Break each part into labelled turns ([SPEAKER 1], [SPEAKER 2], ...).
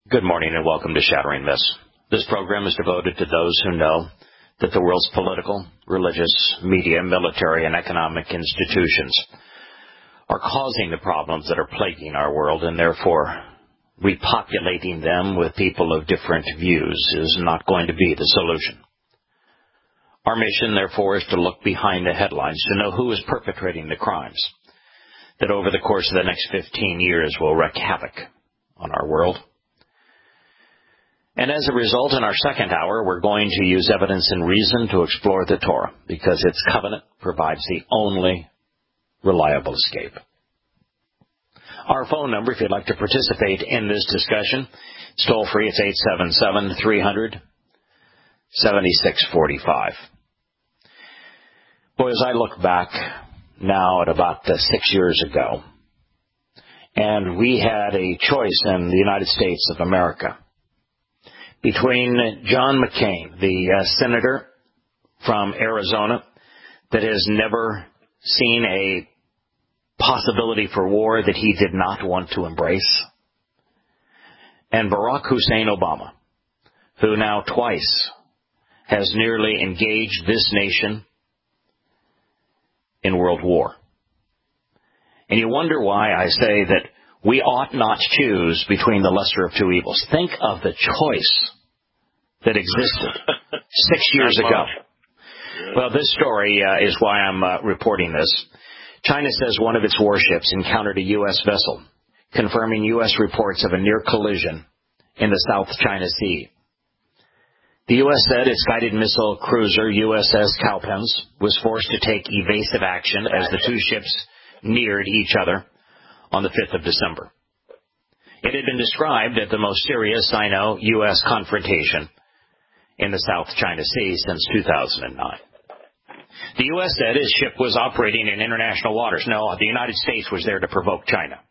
[SPEAKER 1] Good morning and welcome to Shattering Myths. This program is devoted to those who know that the world's political, religious, media, military, and economic institutions are causing the problems that are plaguing our world, and therefore repopulating them with people of different views is not going to be the solution. Our mission, therefore, is to look behind the headlines to know who is perpetrating the crimes that over the course of the next 15 years will wreak havoc on our world. And as a result, in our second hour, we're going to use evidence and reason to explore the Torah, because its covenant provides the only reliable escape. Our phone number, if you'd like to participate in this discussion, it's toll-free. It's 877-300-7645. Boy, as I look back now at about 6 years ago, and we had a choice in the United States of America between John McCain, the senator from Arizona that has never seen a possibility for war that he did not want to embrace, and Barack Hussein Obama, who now twice has nearly engaged this nation in world war. And you wonder why I say that we ought not choose between the lesser of two evils. Think of the choice that existed 6 years ago. Well, this story is why I'm reporting this. China says one of its warships encountered a U.S. vessel, confirming U.S. reports of a near collision in the South China Sea. The U.S. said its guided missile cruiser USS Cowpens was forced to take evasive action as the two ships neared each other on the 5th of December. It had been described as the most serious Sino-U.S. confrontation in the South China Sea since 2009. The U.S. said his ship was operating in international waters. No, the United States was there to provoke China.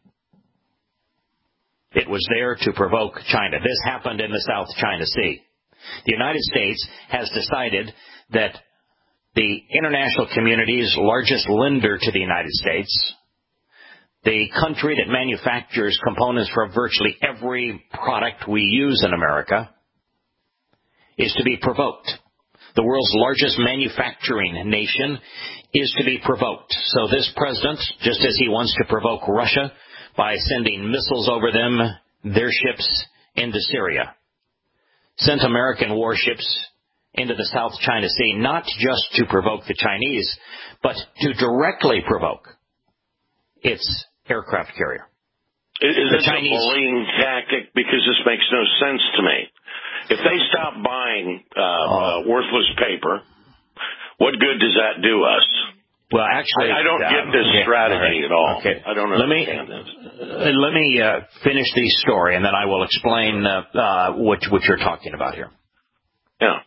[SPEAKER 1] It was there to provoke China. This happened in the South China Sea. The United States has decided that the international community's largest lender to the United States, the country that manufactures components for virtually every product we use in America, is to be provoked. The world's largest manufacturing nation is to be provoked. So this president, just as he wants to provoke Russia by sending missiles over them, their ships into Syria, sent American warships into the South China Sea, not just to provoke the Chinese, but to directly provoke its aircraft carrier.
[SPEAKER 2] Is this a bullying tactic? Because this makes no sense to me. If they stop buying worthless paper, what good does that do us?
[SPEAKER 1] Well, actually,
[SPEAKER 2] I don't get this strategy at all.
[SPEAKER 1] Okay.
[SPEAKER 2] I don't understand this.
[SPEAKER 1] Let me finish the story, and then I will explain what you're talking about here.
[SPEAKER 2] Yeah.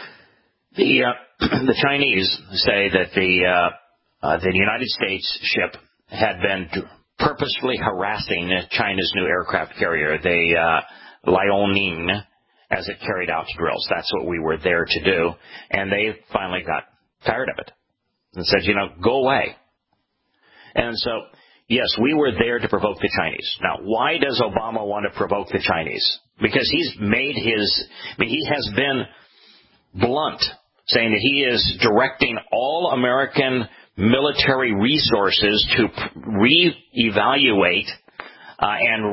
[SPEAKER 1] The Chinese say that the United States ship had been purposefully harassing China's new aircraft carrier, the Liaoning, as it carried out drills. That's what we were there to do. And they finally got tired of it and said, go away. And so, yes, we were there to provoke the Chinese. Now, why does Obama want to provoke the Chinese? Because he has been blunt, saying that he is directing all American military resources to reevaluate and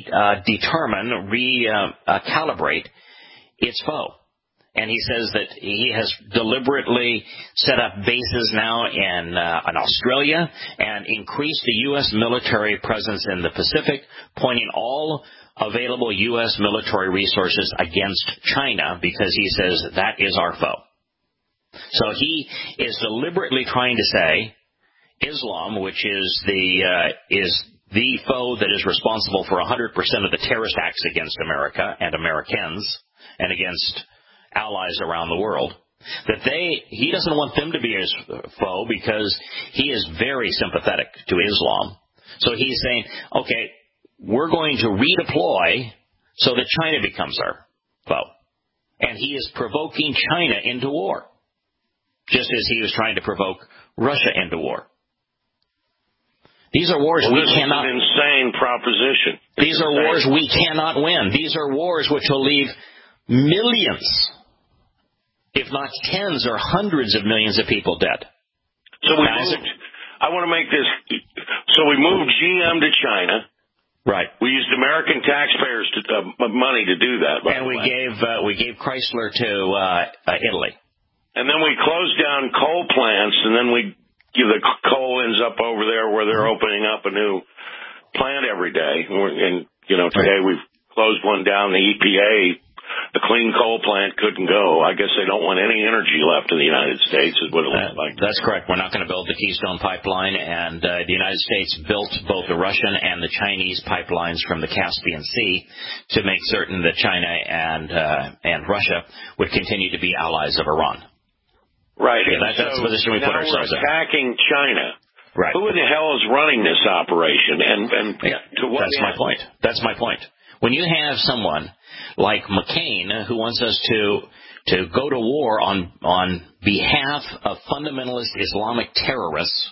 [SPEAKER 1] recalibrate its foe. And he says that he has deliberately set up bases now in Australia and increased the U.S. military presence in the Pacific, pointing all available U.S. military resources against China because he says that is our foe. So he is deliberately trying to say Islam, which is the foe that is responsible for 100% of the terrorist acts against America and Americans and against allies around the world, that he doesn't want them to be his foe because he is very sympathetic to Islam. So he's saying, okay, we're going to redeploy so that China becomes our foe. And he is provoking China into war, just as he was trying to provoke Russia into war. These are wars we cannot.
[SPEAKER 2] This is an insane proposition.
[SPEAKER 1] These are wars we cannot win. These are wars which will leave millions, if not tens or hundreds of millions of people dead.
[SPEAKER 2] So I want to make this. So we moved GM to China.
[SPEAKER 1] Right.
[SPEAKER 2] We used American taxpayers' money to do that.
[SPEAKER 1] And we gave Chrysler to Italy. And
[SPEAKER 2] then we closed down coal plants, and then the coal ends up over there where they're opening up a new plant every day. And today we've closed one down. The EPA, the clean coal plant couldn't go. I guess they don't want any energy left in the United States is what it looks like.
[SPEAKER 1] That's correct. We're not going to build the Keystone Pipeline, and the United States built both the Russian and the Chinese pipelines from the Caspian Sea to make certain that China and Russia would continue to be allies of Iran.
[SPEAKER 2] Right.
[SPEAKER 1] Yeah, that's the position we put ourselves in.
[SPEAKER 2] We're attacking China.
[SPEAKER 1] Right.
[SPEAKER 2] Who in the hell is running this operation? And to what
[SPEAKER 1] That's my point. That's my point. When you have someone like McCain who wants us to go to war on behalf of fundamentalist Islamic terrorists,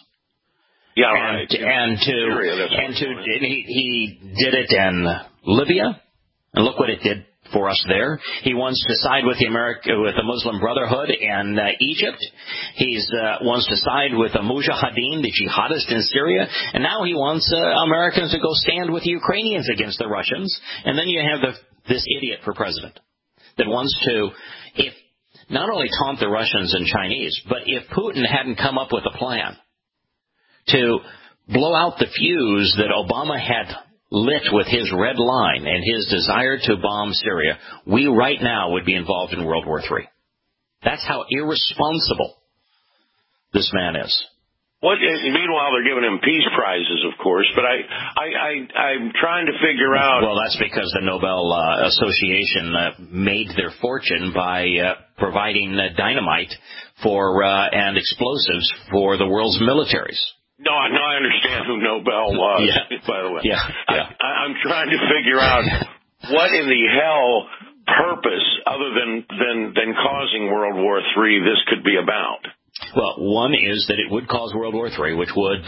[SPEAKER 1] he did it in Libya, and look what it did for us there. He wants to side with the Muslim Brotherhood in Egypt. He wants to side with the Mujahideen, the jihadists in Syria, and now he wants Americans to go stand with the Ukrainians against the Russians. And then you have this idiot for president that wants to, if not only taunt the Russians and Chinese, but if Putin hadn't come up with a plan to blow out the fuse that Obama had lit with his red line and his desire to bomb Syria, we right now would be involved in World War III. That's how irresponsible this man is.
[SPEAKER 2] Meanwhile, they're giving him peace prizes, of course, but I'm trying to figure out.
[SPEAKER 1] Well, that's because the Nobel Association made their fortune by providing dynamite and explosives for the world's militaries.
[SPEAKER 2] No, I understand who Nobel was, by the way.
[SPEAKER 1] Yeah.
[SPEAKER 2] I'm trying to figure out what in the hell purpose, other than causing World War III, this could be about.
[SPEAKER 1] Well, one is that it would cause World War III, which would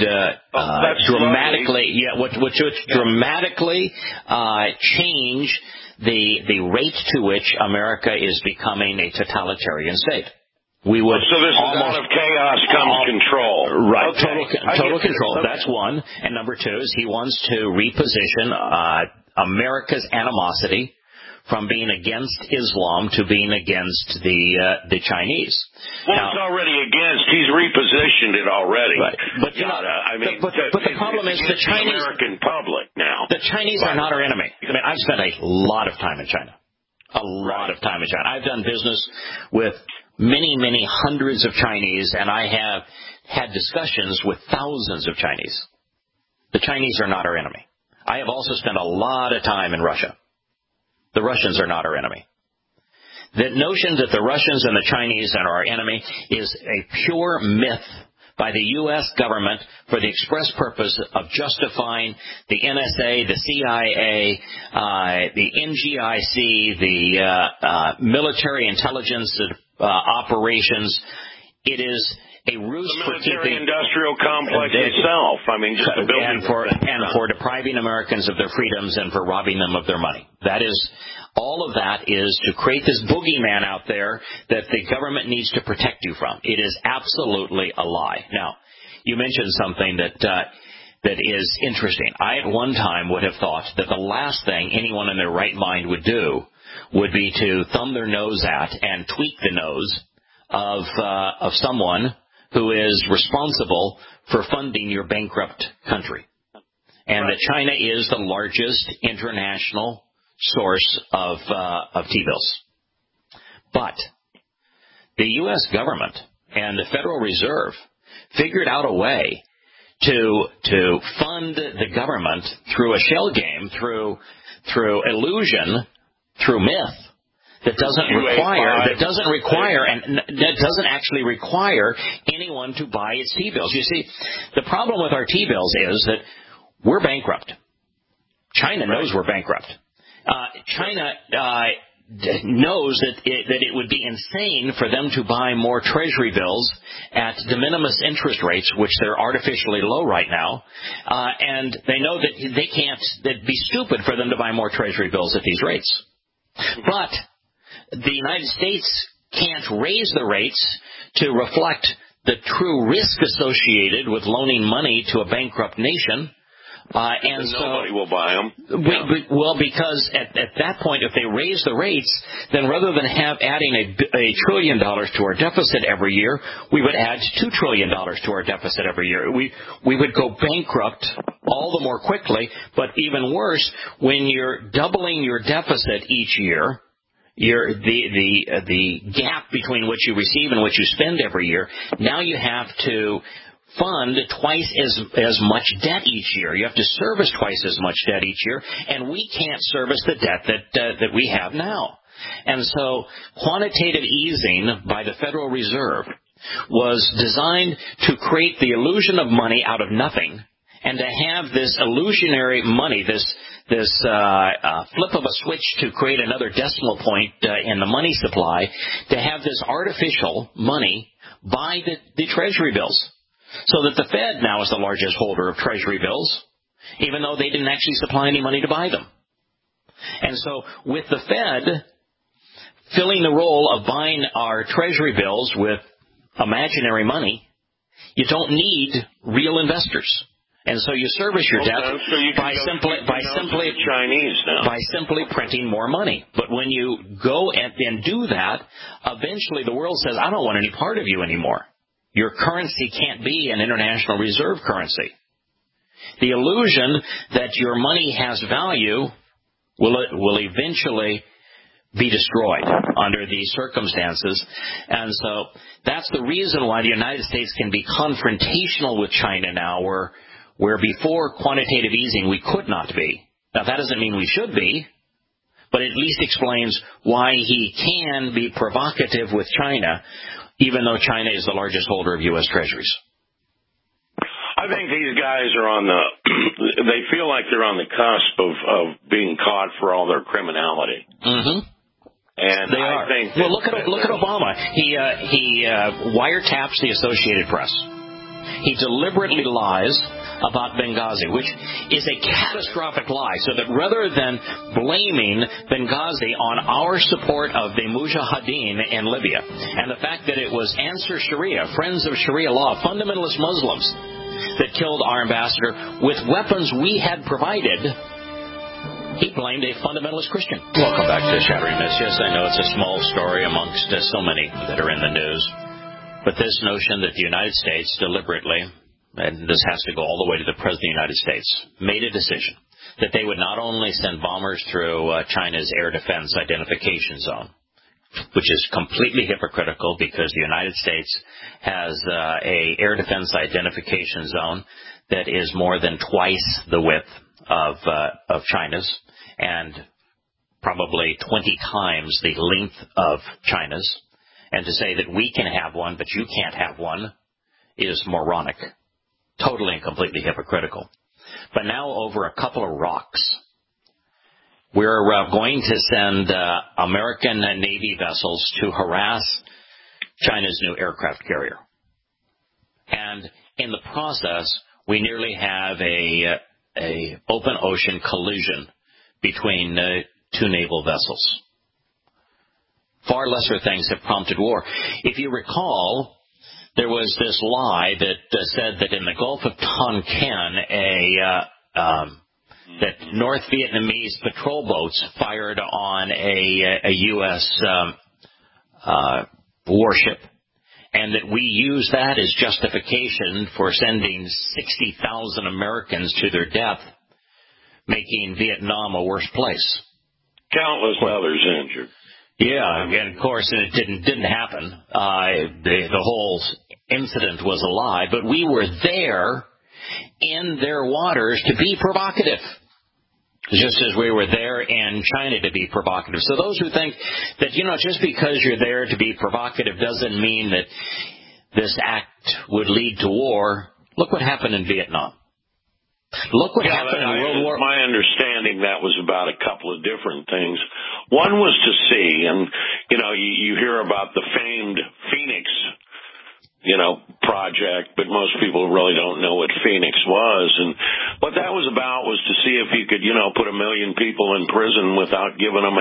[SPEAKER 1] dramatically change the rate to which America is becoming a totalitarian state. We would
[SPEAKER 2] so this out of chaos comes control.
[SPEAKER 1] Right.
[SPEAKER 2] Okay.
[SPEAKER 1] Total control. Okay. That's one. And number two is he wants to reposition America's animosity from being against Islam to being against the Chinese.
[SPEAKER 2] Well, it's already against. He's repositioned it already.
[SPEAKER 1] Right. But the problem is the Chinese,
[SPEAKER 2] the American public now.
[SPEAKER 1] The Chinese are not our enemy. I mean, I've spent a lot of time in China. I've done business with many hundreds of Chinese, and I have had discussions with thousands of Chinese. The Chinese are not our enemy. I have also spent a lot of time in Russia. The Russians are not our enemy. The notion that the Russians and the Chinese are our enemy is a pure myth by the U.S. government for the express purpose of justifying the NSA, the CIA, the NGIC, the military intelligence operations. It is a ruse for keeping
[SPEAKER 2] the military-industrial complex itself. I mean, just the building
[SPEAKER 1] and for depriving Americans of their freedoms and for robbing them of their money. All of that is to create this boogeyman out there that the government needs to protect you from. It is absolutely a lie. Now, you mentioned something that is interesting. I at one time would have thought that the last thing anyone in their right mind would do would be to thumb their nose at and tweak the nose of someone who is responsible for funding your bankrupt country. And that China is the largest international source of T-bills. But the U.S. government and the Federal Reserve figured out a way to fund the government through a shell game, through illusion, through myth, that doesn't actually require anyone to buy its T-bills. You see, the problem with our T-bills is that we're bankrupt. China knows we're bankrupt. China knows that it would be insane for them to buy more Treasury bills at de minimis interest rates, which they're artificially low right now, and they know that they can't. It'd be stupid for them to buy more Treasury bills at these rates. But the United States can't raise the rates to reflect the true risk associated with loaning money to a bankrupt nation. And so
[SPEAKER 2] nobody will buy them.
[SPEAKER 1] Well, because at that point, if they raise the rates, then rather than adding $1 trillion to our deficit every year, we would add $2 trillion to our deficit every year. We would go bankrupt all the more quickly. But even worse, when you're doubling your deficit each year, the gap between what you receive and what you spend every year, now you have to fund twice as much debt each year. You have to service twice as much debt each year, and we can't service the debt that we have now. And so quantitative easing by the Federal Reserve was designed to create the illusion of money out of nothing, and to have this illusionary money, this flip of a switch to create another decimal point in the money supply, to have this artificial money buy the Treasury bills. So that the Fed now is the largest holder of Treasury bills, even though they didn't actually supply any money to buy them. And so with the Fed filling the role of buying our Treasury bills with imaginary money, you don't need real investors. And so you service your debt by simply printing more money. But when you go and do that, eventually the world says, I don't want any part of you anymore. Your currency can't be an international reserve currency. The illusion that your money has value will eventually be destroyed under these circumstances. And so that's the reason why the United States can be confrontational with China now, where before quantitative easing we could not be. Now that doesn't mean we should be, but it at least explains why he can be provocative with China, even though China is the largest holder of U.S. Treasuries.
[SPEAKER 2] I think these guys are they feel like they're on the cusp of being caught for all their criminality.
[SPEAKER 1] Mm-hmm.
[SPEAKER 2] And
[SPEAKER 1] they are. Well, look at Obama. He wiretaps the Associated Press. He deliberately lies about Benghazi, which is a catastrophic lie, so that rather than blaming Benghazi on our support of the Mujahideen in Libya, and the fact that it was Ansar Sharia, Friends of Sharia law, fundamentalist Muslims, that killed our ambassador with weapons we had provided, he blamed a fundamentalist Christian. Welcome back to Shattering Myths. Yes, I know it's a small story amongst so many that are in the news, but this notion that the United States deliberately, and this has to go all the way to the President of the United States, made a decision that they would not only send bombers through China's air defense identification zone, which is completely hypocritical because the United States has a air defense identification zone that is more than twice the width of China's and probably 20 times the length of China's. And to say that we can have one, but you can't have one, is moronic. Totally and completely hypocritical. But now over a couple of rocks, we're going to send American Navy vessels to harass China's new aircraft carrier. And in the process, we nearly have a open ocean collision between two naval vessels. Far lesser things have prompted war. If you recall, there was this lie that said that in the Gulf of Tonkin, that North Vietnamese patrol boats fired on a U.S. Warship, and that we use that as justification for sending 60,000 Americans to their death, making Vietnam a worse place.
[SPEAKER 2] Countless others injured.
[SPEAKER 1] Yeah, and of course it didn't happen. The whole incident was a lie, but we were there in their waters to be provocative, just as we were there in China to be provocative. So those who think that, just because you're there to be provocative doesn't mean that this act would lead to war, look what happened in Vietnam. Look what happened in World War.
[SPEAKER 2] My understanding, that was about a couple of different things. One was to see, and you hear about the famed Phoenix, project, but most people really don't know what Phoenix was. And what that was about was to see if you could, put 1 million people in prison without giving them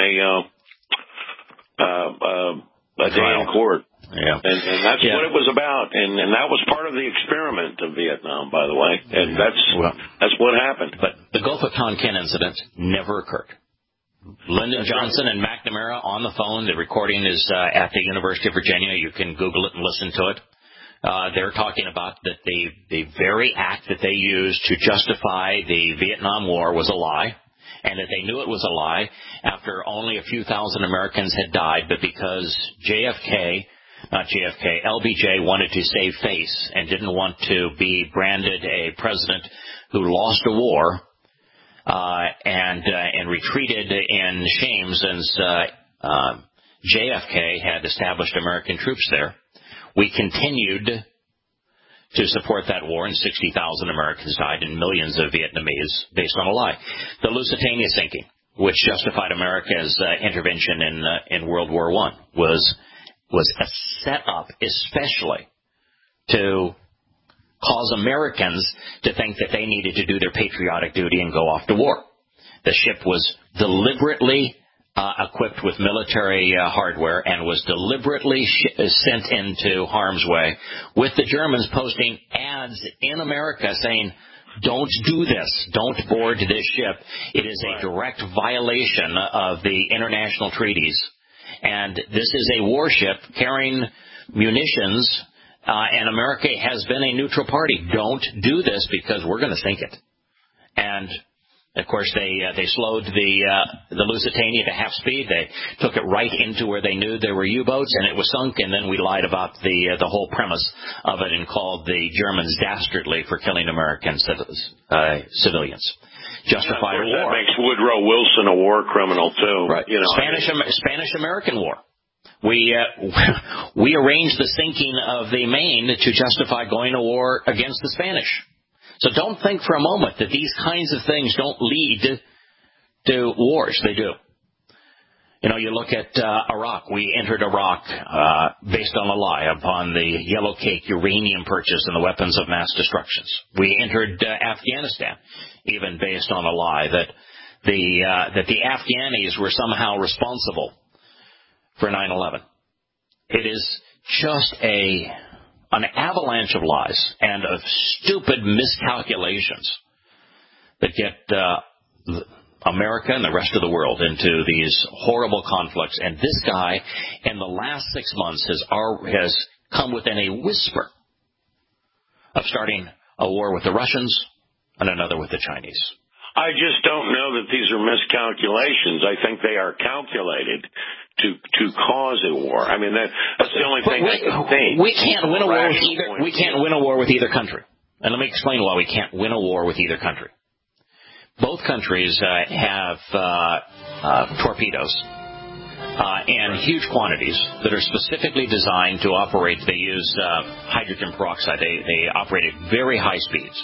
[SPEAKER 2] a day in court.
[SPEAKER 1] Yeah.
[SPEAKER 2] And that's what it was about. And that was part of the experiment of Vietnam, by the way. And that's what happened.
[SPEAKER 1] But the Gulf of Tonkin incident never occurred. Lyndon Johnson and McNamara on the phone. The recording is at the University of Virginia. You can Google it and listen to it. They're talking about that the very act that they used to justify the Vietnam War was a lie, and that they knew it was a lie after only a few thousand Americans had died, but because LBJ wanted to save face and didn't want to be branded a president who lost a war and retreated in shame since JFK had established American troops there. We continued to support that war, and 60,000 Americans died and millions of Vietnamese based on a lie. The Lusitania sinking, which justified America's intervention in World War I, was a setup especially to cause Americans to think that they needed to do their patriotic duty and go off to war. The ship was deliberately equipped with military hardware and was deliberately sent into harm's way, with the Germans posting ads in America saying, don't do this, don't board this ship. It is a direct violation of the international treaties. And this is a warship carrying munitions, and America has been a neutral party. Don't do this because we're going to sink it. And of course, they slowed the Lusitania to half speed. They took it right into where they knew there were U-boats, and it was sunk. And then we lied about the whole premise of it and called the Germans dastardly for killing American civilians. Justified a war.
[SPEAKER 2] That makes Woodrow Wilson a war criminal too.
[SPEAKER 1] Right. Spanish-American War. We arranged the sinking of the Maine to justify going to war against the Spanish. So don't think for a moment that these kinds of things don't lead to wars. They do. You look at Iraq. We entered Iraq based on a lie upon the yellow cake uranium purchase and the weapons of mass destruction. We entered Afghanistan even based on a lie that the Afghanis were somehow responsible for 9/11. It is just an avalanche of lies and of stupid miscalculations that get America and the rest of the world into these horrible conflicts. And this guy, in the last 6 months, has come within a whisper of starting a war with the Russians and another with the Chinese.
[SPEAKER 2] I just don't know that these are miscalculations. I think they are calculated to cause a war. I mean, that's the only thing I can think.
[SPEAKER 1] We can't win a war with either. We can't win a war with either country. And let me explain why we can't win a war with either country. Both countries have torpedoes in huge quantities that are specifically designed to operate. They use hydrogen peroxide. They operate at very high speeds.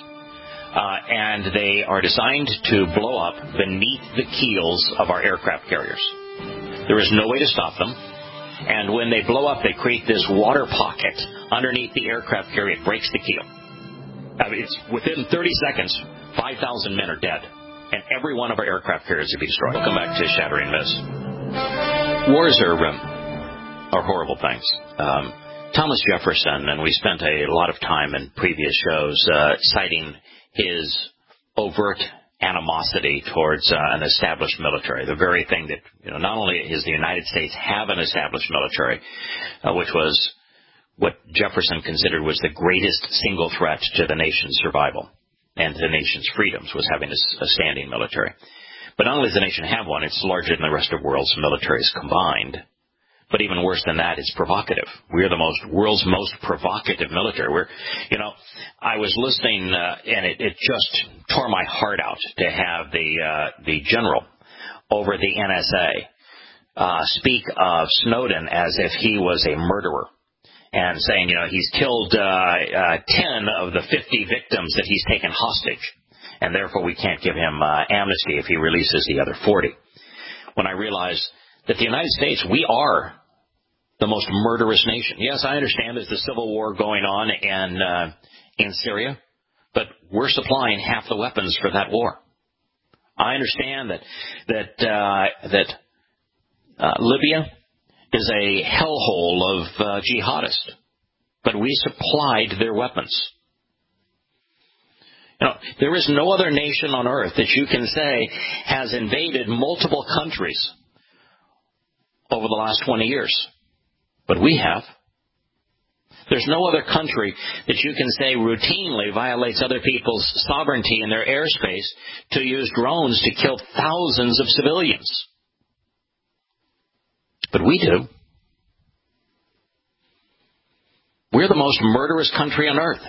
[SPEAKER 1] And they are designed to blow up beneath the keels of our aircraft carriers. There is no way to stop them. And when they blow up, they create this water pocket underneath the aircraft carrier. It breaks the keel. It's within 30 seconds, 5,000 men are dead. And every one of our aircraft carriers will be destroyed. Welcome back to Shattering Myths. Wars are horrible things. Thomas Jefferson, and we spent a lot of time in previous shows citing his overt animosity towards an established military, the very thing that, not only does the United States have an established military, which was what Jefferson considered was the greatest single threat to the nation's survival and to the nation's freedoms, was having a standing military. But not only does the nation have one, it's larger than the rest of the world's militaries combined. But even worse than that, it's provocative. We are the world's most provocative military. I was listening, and it just tore my heart out to have the general over the NSA speak of Snowden as if he was a murderer, and saying, he's killed 10 of the 50 victims that he's taken hostage. and therefore we can't give him amnesty if he releases the other 40. When I realized that the United States, we are the most murderous nation. Yes, I understand there's the civil war going on in Syria, but we're supplying half the weapons for that war. I understand that Libya is a hellhole of jihadists, but we supplied their weapons. You know, there is no other nation on earth that you can say has invaded multiple countries over the last 20 years. But we have. There's no other country that you can say routinely violates other people's sovereignty in their airspace to use drones to kill thousands of civilians. But we do. We're the most murderous country on earth.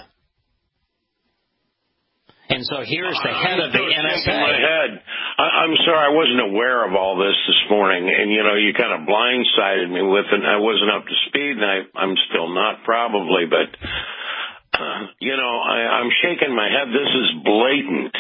[SPEAKER 1] And so here's the head of the NSA.
[SPEAKER 2] My head. I'm sorry, I wasn't aware of all this morning, and you kind of blindsided me with it. I wasn't up to speed, and I'm still not probably, but I'm shaking my head. This is blatant.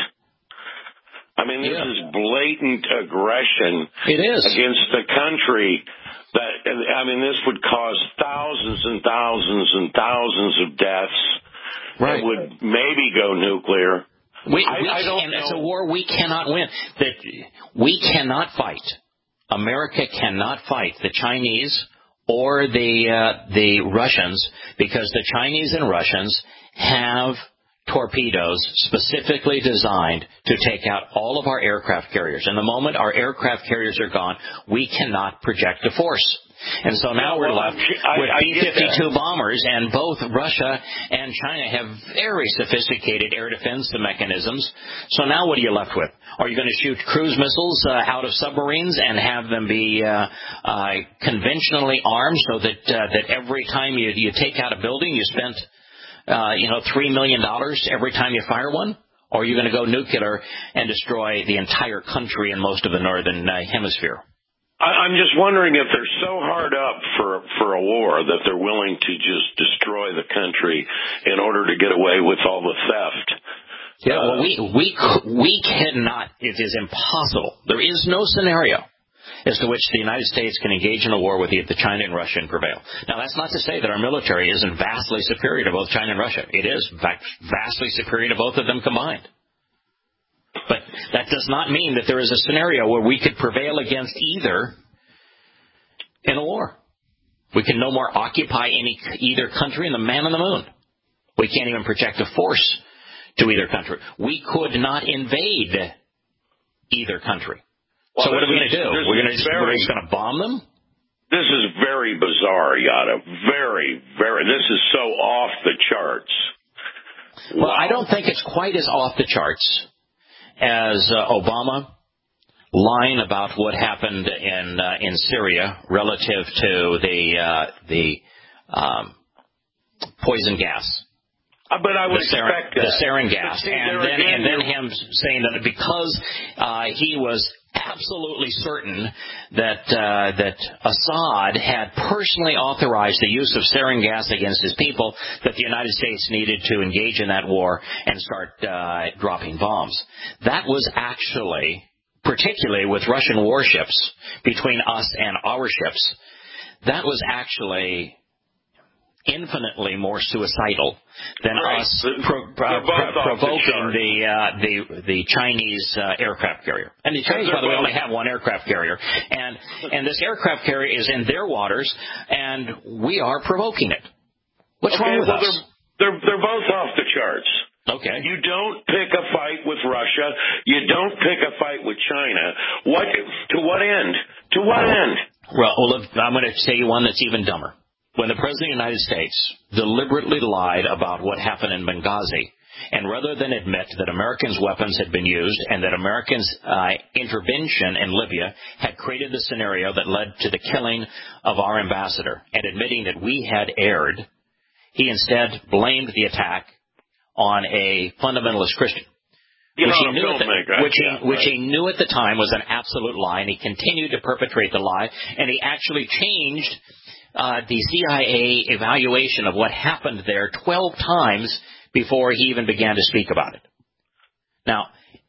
[SPEAKER 2] I mean, this is blatant aggression.
[SPEAKER 1] It is
[SPEAKER 2] against the country. This would cause thousands and thousands and thousands of deaths. Right. It would maybe go nuclear. I don't know.
[SPEAKER 1] It's a war we cannot win. That we cannot fight. America cannot fight the Chinese or the Russians, because the Chinese and Russians have torpedoes specifically designed to take out all of our aircraft carriers. And the moment our aircraft carriers are gone, we cannot project a force. And so now we're left with B-52 bombers, and both Russia and China have very sophisticated air defense mechanisms. So now what are you left with? Are you going to shoot cruise missiles out of submarines and have them be conventionally armed so that every time you take out a building you spent $3 million every time you fire one? Or are you going to go nuclear and destroy the entire country and most of the northern hemisphere?
[SPEAKER 2] I'm just wondering if they're so hard up for a war that they're willing to just destroy the country in order to get away with all the theft.
[SPEAKER 1] Yeah, well, we cannot. It is impossible. There is no scenario as to which the United States can engage in a war with the China and Russia and prevail. Now, that's not to say that our military isn't vastly superior to both China and Russia. It is, in fact, vastly superior to both of them combined. But that does not mean that there is a scenario where we could prevail against either in a war. We can no more occupy either country than the man on the moon. We can't even project a force to either country. We could not invade either country. Well, so what are we going to do? We're just going to bomb them?
[SPEAKER 2] This is very bizarre, Yada. Very, very. This is so off the charts.
[SPEAKER 1] Well, I don't think it's quite as off the charts as Obama lying about what happened in Syria relative to the poison gas.
[SPEAKER 2] But I would expect
[SPEAKER 1] the sarin gas, and then him saying that because he was absolutely certain that Assad had personally authorized the use of sarin gas against his people, that the United States needed to engage in that war and start dropping bombs. That was actually, particularly with Russian warships between us and our ships, that was actually infinitely more suicidal than us provoking the Chinese aircraft carrier. And the Chinese, by the way, only have one aircraft carrier. And this aircraft carrier is in their waters, and we are provoking it. What's wrong with us?
[SPEAKER 2] They're both off the charts.
[SPEAKER 1] Okay.
[SPEAKER 2] You don't pick a fight with Russia. You don't pick a fight with China. To what end? To what end?
[SPEAKER 1] Well, I'm going to say you one that's even dumber. When the President of the United States deliberately lied about what happened in Benghazi, and rather than admit that Americans' weapons had been used and that Americans' intervention in Libya had created the scenario that led to the killing of our ambassador, and admitting that we had erred, he instead blamed the attack on a fundamentalist Christian, which he knew at the time was an absolute lie, and he continued to perpetrate the lie, and he actually changed the CIA evaluation of what happened there 12 times before he even began to speak about it. Now,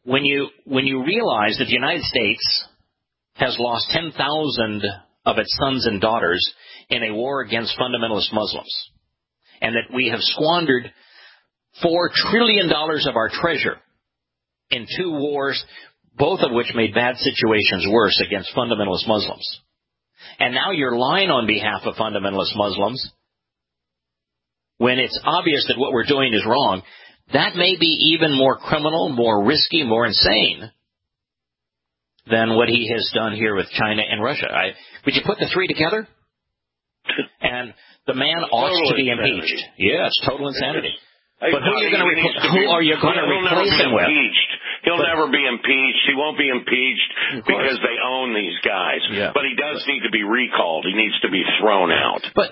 [SPEAKER 1] when you realize that the United States has lost 10,000 of its sons and daughters in a war against fundamentalist Muslims, and that we have squandered $4 trillion of our treasure in 2 wars, both of which made bad situations worse against fundamentalist Muslims. And now you're lying on behalf of fundamentalist Muslims when it's obvious that what we're doing is wrong. That may be even more criminal, more risky, more insane than what he has done here with China and Russia. Would you put the 3 together? And the man ought to be impeached. Yes, total insanity. But who are you going to replace him with?
[SPEAKER 2] He'll never be impeached. He won't be impeached because they own these guys. Yeah. But he does need to be recalled. He needs to be thrown out.
[SPEAKER 1] But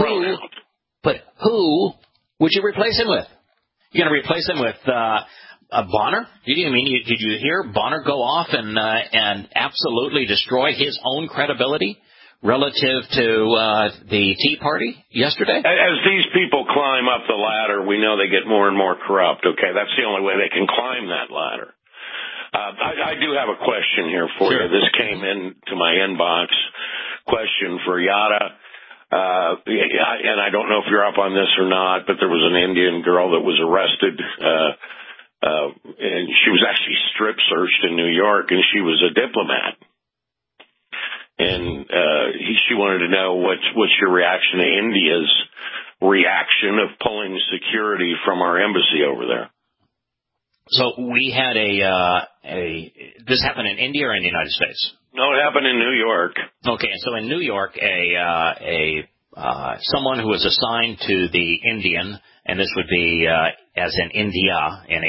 [SPEAKER 1] who would you replace him with? You're going to replace him with Bonner? Did you hear Bonner go off and absolutely destroy his own credibility relative to the Tea Party yesterday?
[SPEAKER 2] As these people climb up the ladder, we know they get more and more corrupt, okay? That's the only way they can climb that ladder. I do have a question here for you. This came into my inbox. Question for Yada. And I don't know if you're up on this or not, but there was an Indian girl that was arrested. And she was actually strip searched in New York, and she was a diplomat. And she wanted to know what's your reaction to India's reaction of pulling security from our embassy over there.
[SPEAKER 1] So we had this happened in India or in the United States?
[SPEAKER 2] No, it happened in New York.
[SPEAKER 1] Okay, so in New York, someone who was assigned to the Indian, and this would be as in India in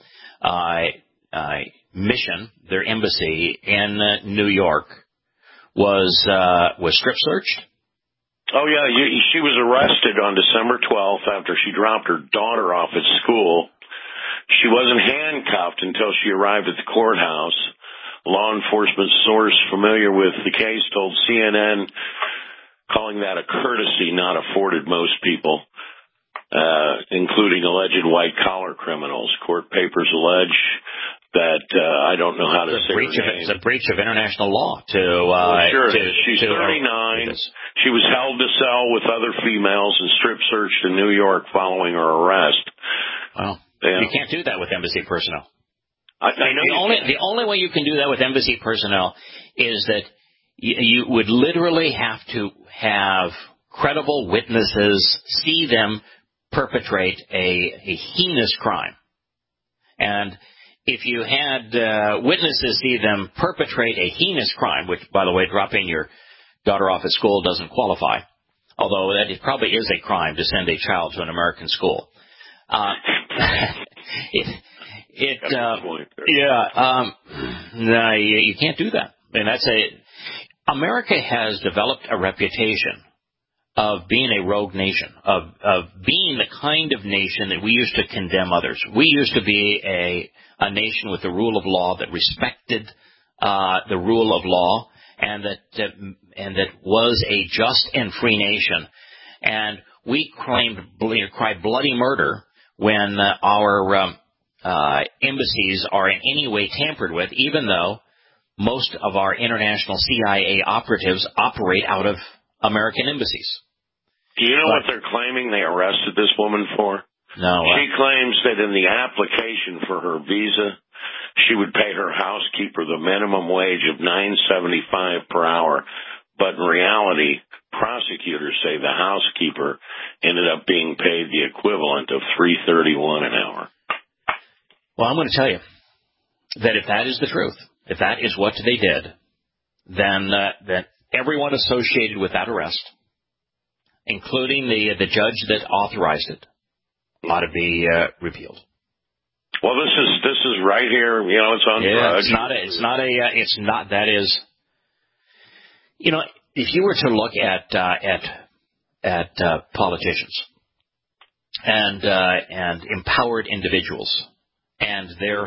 [SPEAKER 1] Asia, mission, their embassy in New York was strip searched.
[SPEAKER 2] Oh yeah, she was arrested on December 12th after she dropped her daughter off at school. She wasn't handcuffed until she arrived at the courthouse. A law enforcement source familiar with the case told CNN, calling that a courtesy not afforded most people, including alleged white-collar criminals. Court papers allege that I don't know how to say her name.
[SPEAKER 1] It's a breach of international law.
[SPEAKER 2] She's 39. She was held to cell with other females and strip searched in New York following her arrest.
[SPEAKER 1] Wow. Yeah. You can't do that with embassy personnel.
[SPEAKER 2] I know
[SPEAKER 1] the only way you can do that with embassy personnel is that you would literally have to have credible witnesses see them perpetrate a heinous crime. And if you had witnesses see them perpetrate a heinous crime, which, by the way, dropping your daughter off at school doesn't qualify, although that it probably is a crime to send a child to an American school. No, you can't do that. And America has developed a reputation of being a rogue nation, of being the kind of nation that we used to condemn others. We used to be a nation with the rule of law that respected the rule of law, and that was a just and free nation. And we cried bloody murder when our embassies are in any way tampered with, even though most of our international CIA operatives operate out of American embassies.
[SPEAKER 2] Do you know what they're claiming they arrested this woman for?
[SPEAKER 1] No.
[SPEAKER 2] She claims that in the application for her visa, she would pay her housekeeper the minimum wage of $9.75 per hour, but in reality, prosecutors say the housekeeper ended up being paid the equivalent of $3.31 an hour.
[SPEAKER 1] Well, I'm going to tell you that if that is the truth, if that is what they did, then everyone associated with that arrest, including the judge that authorized it, ought to be repealed.
[SPEAKER 2] Well, this is right here. You know, it's on.
[SPEAKER 1] Yeah, that is. You know, if you were to look at politicians and empowered individuals and their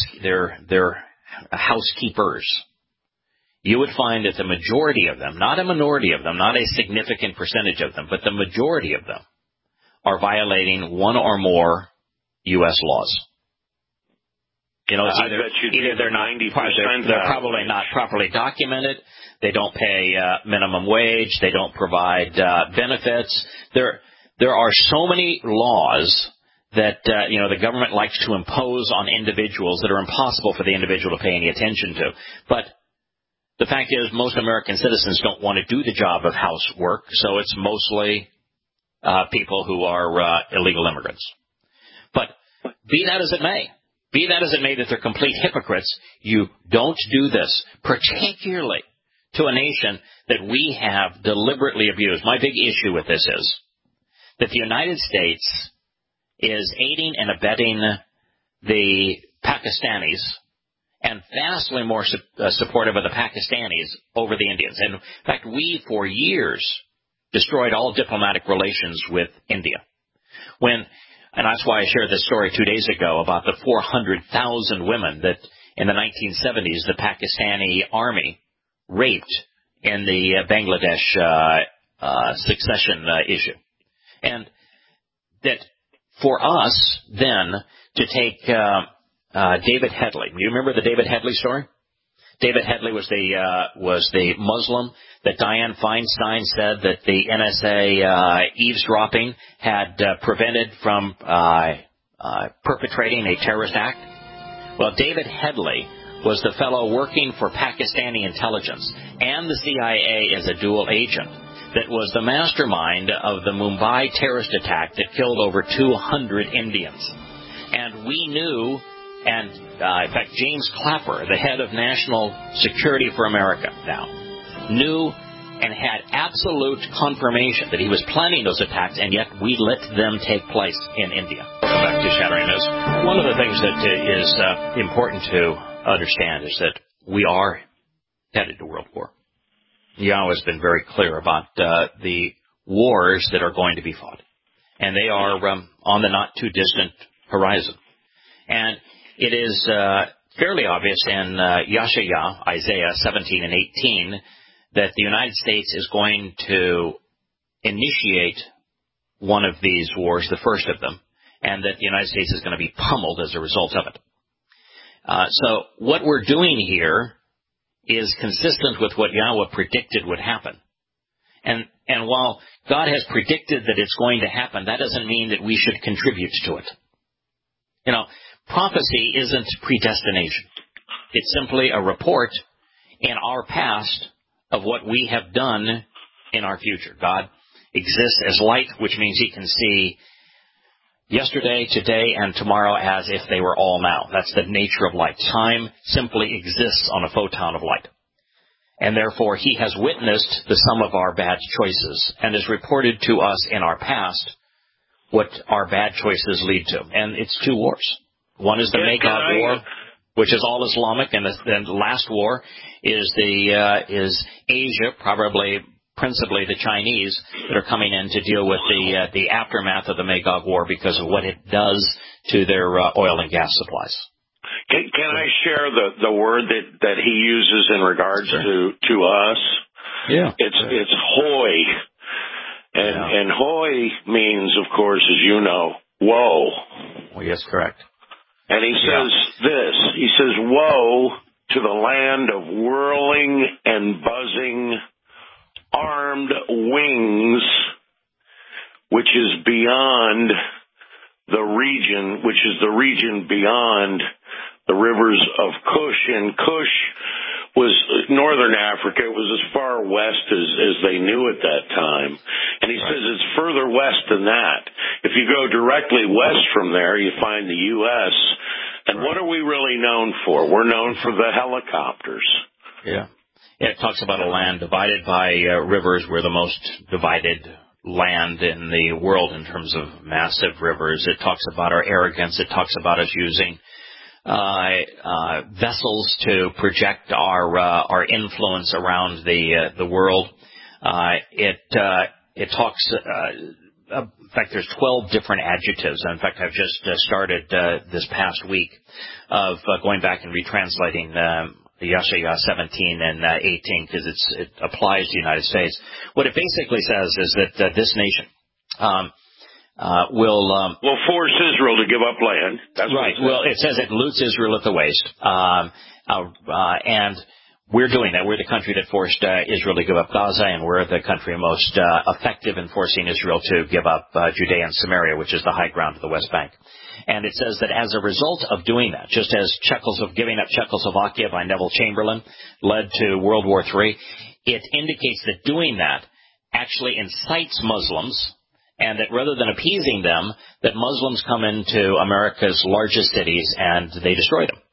[SPEAKER 1] housekeepers, you would find that the majority of them, not a minority of them, not a significant percentage of them, but the majority of them are violating one or more U.S. laws. You know, it's either they're not, they're probably not properly documented. They don't pay minimum wage. They don't provide benefits. There are so many laws that the government likes to impose on individuals that are impossible for the individual to pay any attention to. But the fact is, most American citizens don't want to do the job of housework, so it's mostly people who are illegal immigrants. But be that as it may, that they're complete hypocrites, you don't do this, particularly to a nation that we have deliberately abused. My big issue with this is that the United States is aiding and abetting the Pakistanis and vastly more supportive of the Pakistanis over the Indians. And in fact, we, for years, destroyed all diplomatic relations with India. And that's why I shared this story 2 days ago about the 400,000 women that in the 1970s the Pakistani army raped in the Bangladesh succession issue. And that for us then to take David Headley. Do you remember the David Headley story? David Headley was the Muslim that Dianne Feinstein said that the NSA eavesdropping had prevented from perpetrating a terrorist act. Well, David Headley was the fellow working for Pakistani intelligence and the CIA as a dual agent that was the mastermind of the Mumbai terrorist attack that killed over 200 Indians. And we knew, and in fact, James Clapper, the head of National Security for America now, knew and had absolute confirmation that he was planning those attacks, and yet we let them take place in India. Back to Shattering News. One of the things that is important to understand is that we are headed to world war. Yahweh has been very clear about the wars that are going to be fought, and they are on the not-too-distant horizon. And it is fairly obvious in Yashaya, Isaiah 17 and 18, that the United States is going to initiate one of these wars, the first of them, and that the United States is going to be pummeled as a result of it. So what we're doing here is consistent with what Yahweh predicted would happen. And while God has predicted that it's going to happen, that doesn't mean that we should contribute to it. You know, prophecy isn't predestination. It's simply a report in our past of what we have done in our future. God exists as light, which means he can see yesterday, today, and tomorrow as if they were all now. That's the nature of light. Time simply exists on a photon of light. And therefore, he has witnessed the sum of our bad choices and has reported to us in our past what our bad choices lead to. And it's two wars. One is the Magog War, which is all Islamic, and the last war is Asia, probably principally the Chinese, that are coming in to deal with the aftermath of the Magog War because of what it does to their oil and gas supplies.
[SPEAKER 2] Can I share the word that he uses in regards to us?
[SPEAKER 1] Yeah.
[SPEAKER 2] It's hoy. And hoy means, of course, as you know, woe.
[SPEAKER 1] Well, yes, correct.
[SPEAKER 2] And he says this. He says, woe to the land of whirling and buzzing armed wings, which is beyond the region, which is the region beyond the rivers of Cush. And Cush was northern Africa. It was as far west as they knew at that time. And he says it's further west than that. If you go directly west from there, you find the U.S. And what are we really known for? We're known for the helicopters.
[SPEAKER 1] Yeah. It talks about a land divided by rivers. We're the most divided land in the world in terms of massive rivers. It talks about our arrogance. It talks about us using vessels to project our influence around the world. It talks. In fact, there's 12 different adjectives. In fact, I've just started this past week of going back and retranslating Yashaya 17 and 18 because it applies to the United States. What it basically says is that this nation
[SPEAKER 2] will force Israel to give up land. That's
[SPEAKER 1] right. Well, it says it loots Israel at the waist, and we're doing that. We're the country that forced Israel to give up Gaza, and we're the country most effective in forcing Israel to give up Judea and Samaria, which is the high ground of the West Bank. And it says that as a result of doing that, just as giving up Czechoslovakia by Neville Chamberlain led to World War III, it indicates that doing that actually incites Muslims, and that rather than appeasing them, that Muslims come into America's largest cities and they destroy them.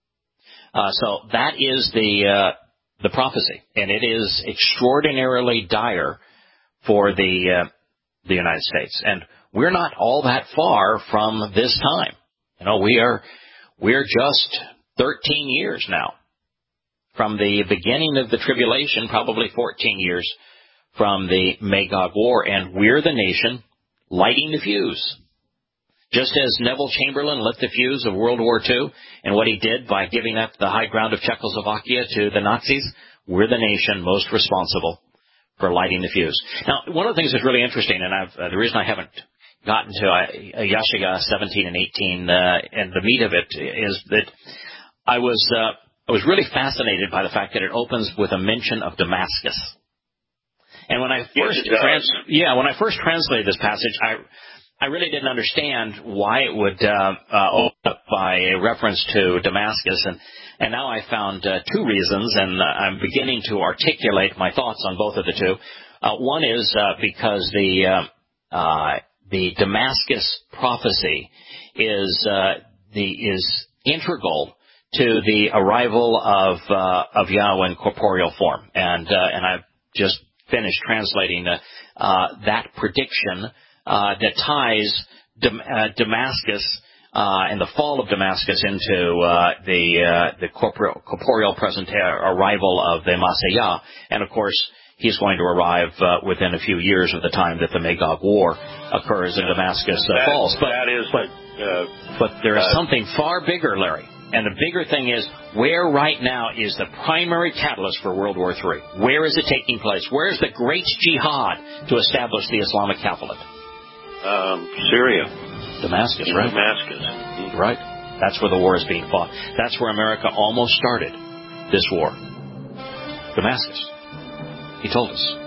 [SPEAKER 1] So that is the prophecy, and it is extraordinarily dire for the United States. And we're not all that far from this time. You know, we're just 13 years now from the beginning of the tribulation, probably 14 years from the Magog War, and we're the nation lighting the fuse. Just as Neville Chamberlain lit the fuse of World War II and what he did by giving up the high ground of Czechoslovakia to the Nazis, we're the nation most responsible for lighting the fuse. Now, one of the things that's really interesting, and the reason I haven't gotten to Yashiga 17 and 18 and the meat of it is that I was really fascinated by the fact that it opens with a mention of Damascus. And when I first translated this passage, I really didn't understand why it would open up by a reference to Damascus, and now I found two reasons, and I'm beginning to articulate my thoughts on both of the two. One is because the Damascus prophecy is integral to the arrival of Yahweh in corporeal form, and I've just finished translating that prediction that ties Damascus and the fall of Damascus into the corporeal present arrival of the Messiah. And of course, he's going to arrive within a few years of the time that the Magog War occurs and Damascus falls. But there is something far bigger, Larry. And the bigger thing is, where right now is the primary catalyst for World War III? Where is it taking place? Where is the great jihad to establish the Islamic Caliphate?
[SPEAKER 2] Syria.
[SPEAKER 1] Damascus, right?
[SPEAKER 2] Damascus.
[SPEAKER 1] Mm-hmm. Right. That's where the war is being fought. That's where America almost started this war. Damascus. He told us.